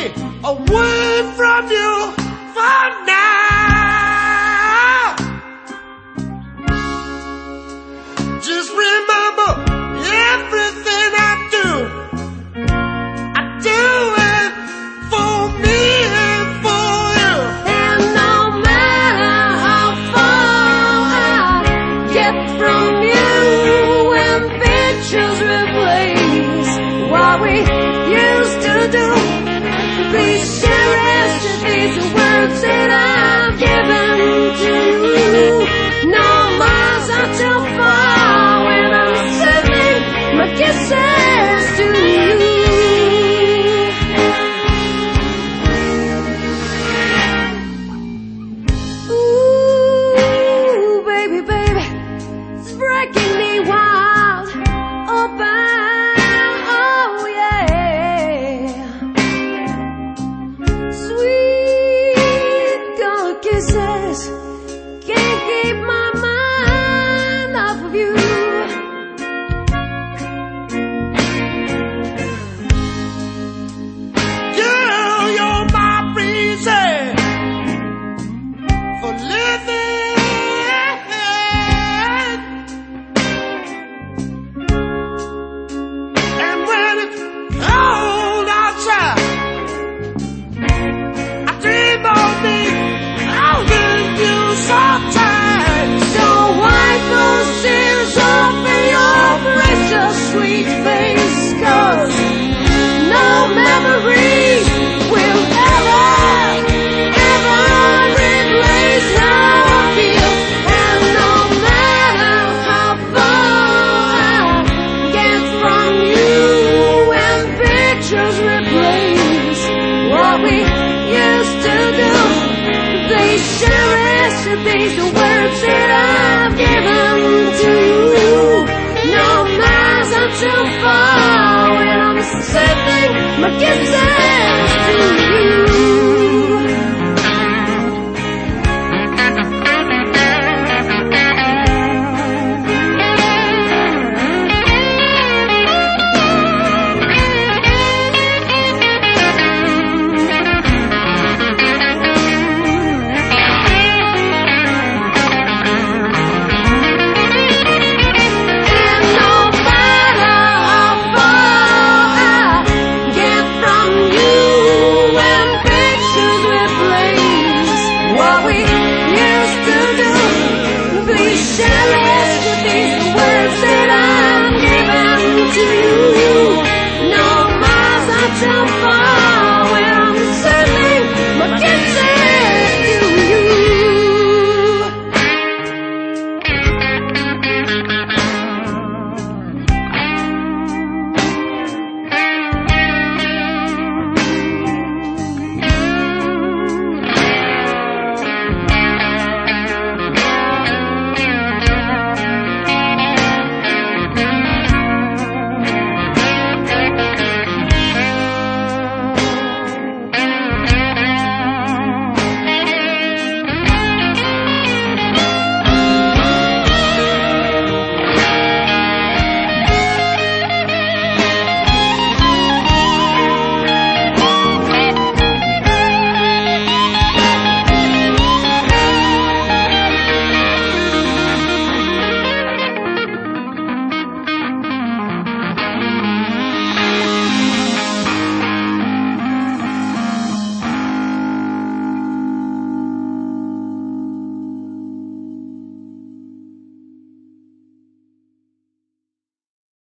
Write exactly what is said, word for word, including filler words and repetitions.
away from you for now. Just remember everything I do, I do it for me and for you. And no matter how far I get from you, when pictures replace what we used to do, please cherish these words that I've given to you. No miles are too far when I'm sending my kisses to you. Ooh, baby, baby, it's breaking me wild open, oh yeah. Sweet gold kisses can't keep my mind off of you. Girl, you're my reason for living. And when it's cold outside, I dream of me holding you so tight. So wipe those tears off in your precious sweet face, 'cause no memories will ever, ever replace how I feel. And no matter how far I get from you, when pictures replace what we used to do, they cherish these